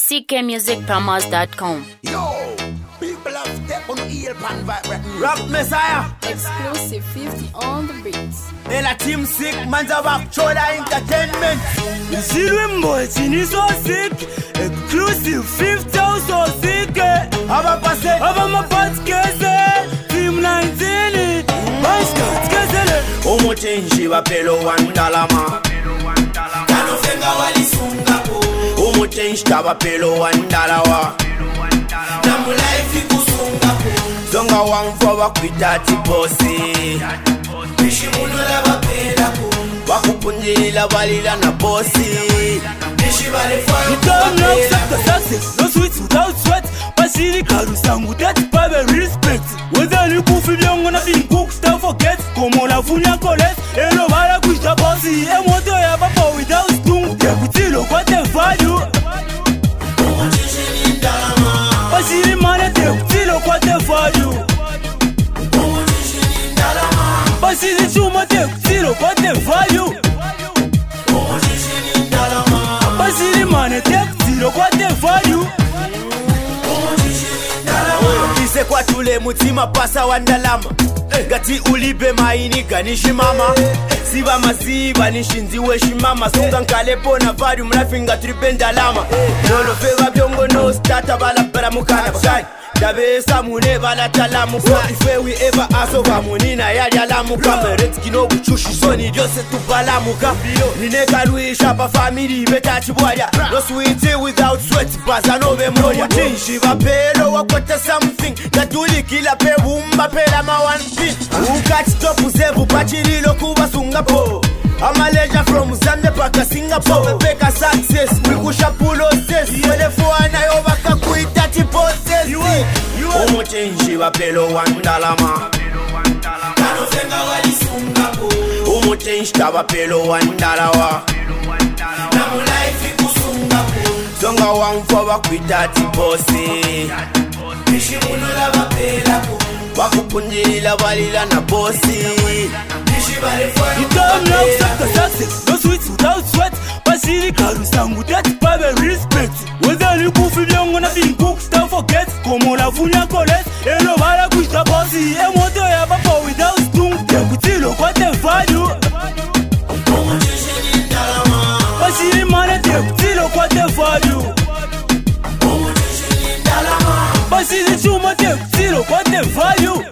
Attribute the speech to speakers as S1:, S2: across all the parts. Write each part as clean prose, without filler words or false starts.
S1: ckmusicpromos.com.
S2: Yo, people of step on heel pan vibe. Rock Messiah.
S3: Exclusive 50 on the beats.
S2: Ela team sick, man's a rock chola entertainment.
S4: You see them boys, in so sick. Exclusive 50 so sick.
S2: Aba passe,
S4: Aba ma pat kese. Team 19. Basket kese.
S2: Omo change va pelo $1 ma. Kano fenga wali sunga po. Omo change taba pelo $1 wa. Namu life ikusunga po. Zonga wang for wa kwitati bossy. Bishi munu la ba pela po. Wakupunjila balila na bossy. Bishi bale for
S4: you don't know the success. No sweets without sweat. Basili karusangu that's baby respect. Whether you kufi byongo na bin cook stuff forget. Como la funya coles. Elo bala kuita bossy. Emoto ya papa without stung. Tekutilo kwa te value. Basili mane tekutilo kwa te value. Basili chuma tekutilo kwa te value. Basili mane tekutilo kwa te value.
S2: Ise kwa tule mutima pasa $1 Gati ulibe maini ganishi mama Siba masiba nishinzi weshi mama Sunga nkalepo na value mlafinga tripenda lama Lolo feva byongo no stata bala para mukana Shai Dabesa mune bala talamuka Ife we ever aso va munina yali alamuka Meretki no buchushi soni diose tubalamuka Nineka luisha pa family beta chibwaya No sweet without sweat baza no be mroya Tinshi va pelo wakwete something Gatuli kila pe bumba pela ma one pin Ukati topu zevu pachililo kuba sungapo Amaleja from Zambia paka Singapore Peka success, wikusha pulo ses Wele fuana yovaka kuita tipo ses Omo change va pelo $1 ma Kano fenga wali sungapo Omo change taba pelo $1 wa Namu life ikusungapo Zonga wang for wakuita tipo se Bishi munu la vapela po Wakupunjila balila na bossy.
S4: You don't know the success. No sweets without sweat. Basili karusangu that's baby respect. Whether you kufi byongo na bin cook stuff forget. Como la funya coles. Elo bala kuita bossy. Emoto ya papa without stung. Tekutilo kwa te value. Basili mane tekutilo kwa te value. Basili chuma tekutilo kwa te value.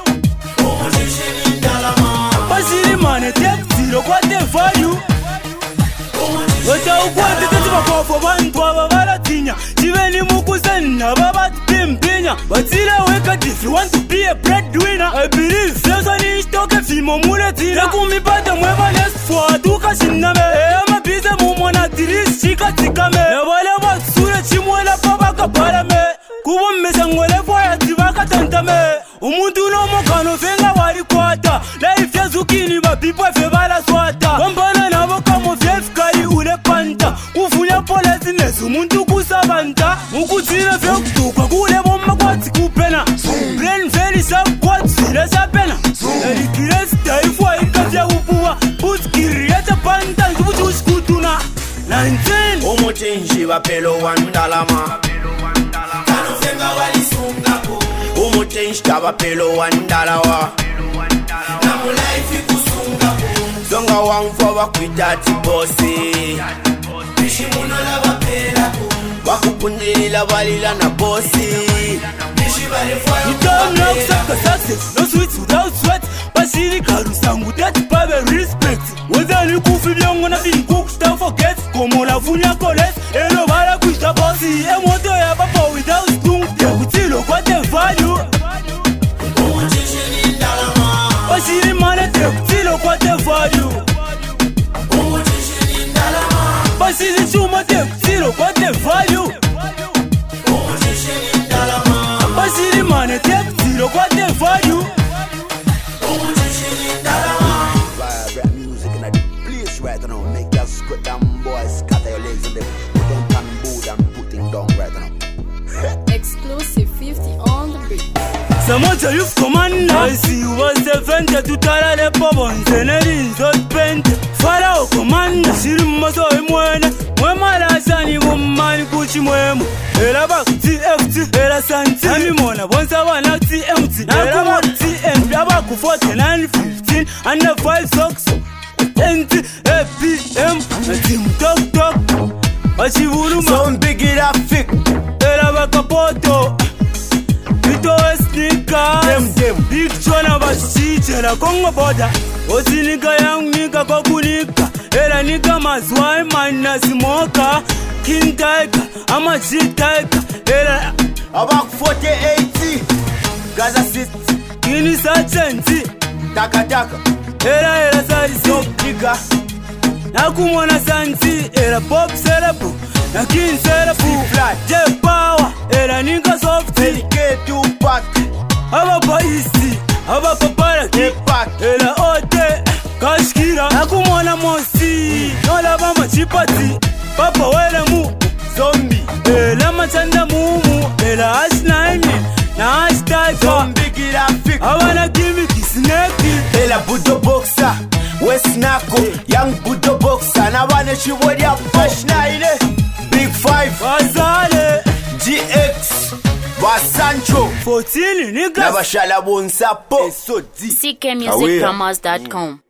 S4: Basili mane tekutilo kwa te value. Wata ukwete tati bakofo bantu ababalatinya. Chiveni mukusena babati pimpinya. Batile weka if you want to be a breadwinner. I believe sasa ni ishtoke fimo muletina. Nekumi pata mweba nesfwa tuka shiname. Ema bize mumona tiris shika tikame. Nebale batsure chimwela pabaka parame. Kubo mmesangwele fwaya tibaka tentame. Umuntu no mokano fenga wali kwata. Life ya zukini mapipwa febala swata. Wambana na wakamo vyefkari ule panta. Kufunya polezi nesu umuntu kusabanta. Mukutile fe kutuka kule bomba kwati kupena. Brain very sub kwati sile sapena. Erikile staifwa ikavya upuwa. Putkiri yata panta nzubuchushi kutuna 19.
S2: Omo change va pelo $1 ma Kano fenga wali sungapo Omo change taba pelo $1 wa Namu life ikusungapo Zonga wang for wakwitati bossy Bishi munu la vapela po Wakupunjila balila na bossy
S4: You don't know the success. No sweets without sweat. Basili karusangu that's baby respect. Whether you kufi byongo na bin cook stuff forget. Como la funya coles. Elo bala kuita bossy. Emoto ya papa without stung. Tekutilo kwa te value. Basili mane tekutilo kwa te value. Basili chuma tekutilo kwa te value. Basili mane tekutilo kwa te value.
S2: Vibrant music in a place right now. Make that squat down boys scatter your legs and them put on tambour and putting down right now.
S3: Exclusive 50 on the beat.
S4: Samoja youth commander I see you was the vente tutala le pobonze nerinzo pente Farao commander Shirimazo imwene Mwema la sani mumani kuchi mwemu Era baku TFT Era santi Nami mona bonza wana TMT Era baku TM Yabaku 49-15 Under 5 socks NT APM Team Tok Tok Wachivuluma
S2: Zombie graphic
S4: Era bakapoto Vito sneakers Big Chona bashichera Kongo border Oti nika yang nika kokunika Era nika mazwai mana smoker King Tiger Ama G Tiger Era
S2: About 40-80 Gaza City
S4: Kini Sachenti
S2: Taka Taka
S4: Era Sarisi
S2: Nigga
S4: Nakumona Santi Era Pop Cerebu Na King Cerebu J Power Era nika softy
S2: Tupac
S4: Aba Paisi Aba Papara
S2: Tupac
S4: Era Ote Kashkira Nakumona Mosi Nola Bama Chipati Papa Wele Mu
S2: Zombie
S4: Ela Machanda Mumu Ela H9 Na Hashtag
S2: Zombie graphic
S4: Awana Kimi Kisneki
S2: Ela Budo Boxer West Nako Young Budo Boxer Na wane Shibodi ya Pash 9 Big 5
S4: Wazale
S2: GX Basancho
S4: 14 niggas
S2: Nabashala Bonsapo
S1: CKMusicPromos.com